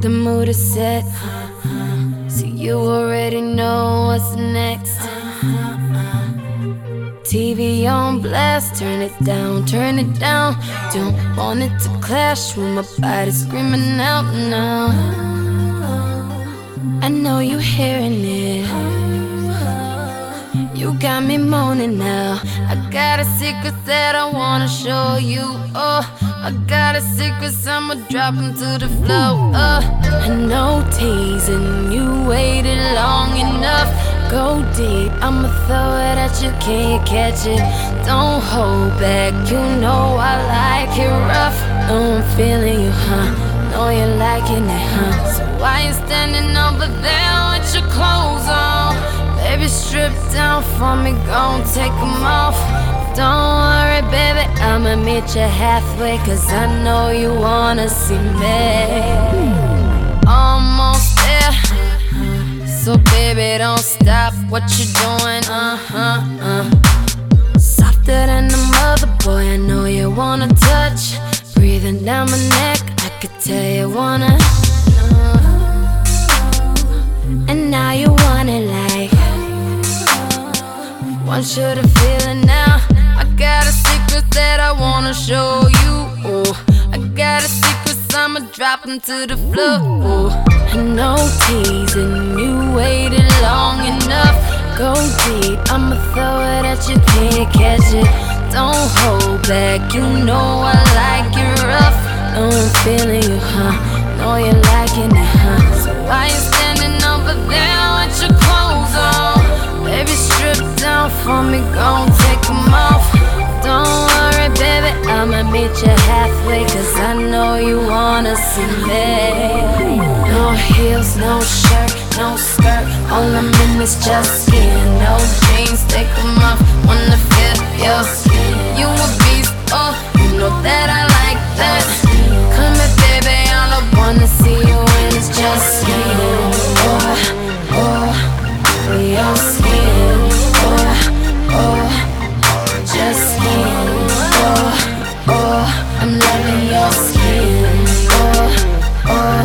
The mood is set, so you already know what's next. TV on blast, turn it down, turn it down. Don't want it to clash with my body screaming out now. I know you hearing it, you got me moaning now. I got a secret that I wanna show you. Oh, I got a secret, I'ma drop 'em to the floor. I know teasing, you waited long enough. Go deep, I'ma throw it at you, can't catch it. Don't hold back, you know I like it rough. Know I'm feeling you, huh? Know you're liking it, huh? So why you standing over there with your clothes on? Baby, strip down for me, gon' take 'em off. Don't worry, baby, I'ma meet you halfway, 'cause I know you wanna see me. Almost there, so baby, don't stop what you're doing. Softer than a mother, boy, I know you wanna touch. Breathing down my neck, I could tell you wanna. And now you want it like, want you to feel it now. I got a secret that I wanna show you. Oh, I got a secret, I'ma drop 'em to the floor. Oh, I know teasing, you waited long enough. Go deep, I'ma throw it at you, can't catch it. Don't hold back, you know I like it rough. Know I'm feeling you, huh? Know you're liking it, huh? So why you standing over there with your clothes on? Baby, strip down for me, gon' take 'em off. Don't worry, baby, I'ma meet you halfway, 'cause I know you wanna see me. No heels, no shirt, no skirt, all I'm in is just skin. No jeans, take 'em off, wanna feel your skin. You a beast, oh, you know that I like that. Come here, baby, all I wanna see you in is just skin. Oh, oh, your skin. Oh, oh, just skin. Oh, oh, I'm loving your skin. Oh, oh,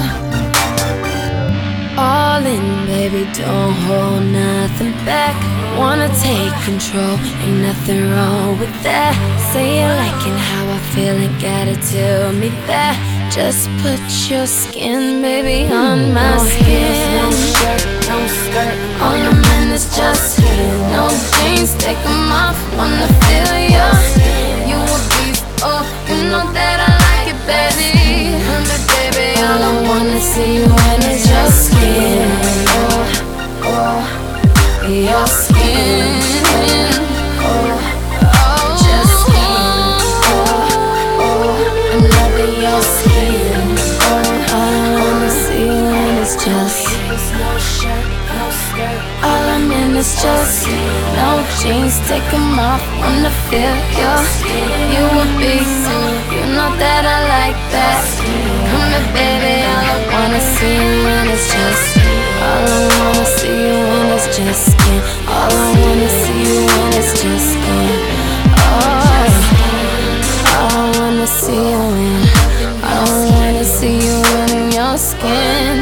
all in, baby, don't hold nothing back. Wanna take control, ain't nothing wrong with that. Say you liking how I feel and gotta tell me that. Just put your skin, baby, on my skin. No shirt, no skirt, all I'm in is just skin. No jeans, take 'em off, wanna feel your skin. You a beast, oh, you know that I like it, baby. But baby, all I wanna see you in is your skin. Oh, oh, your skin. Oh, oh, just skin. Oh, oh, I'm loving your skin. Oh, all I wanna see you in is just no shirt, no skirt. All I'm in is just no jeans, take 'em off, wanna feel your skin. You a beast, you know that I like that. Come here, baby, all I wanna see you in is just all I wanna see you in is just skin. All I wanna see you in is just skin. Oh, all I wanna see you in, all I wanna see you in your skin.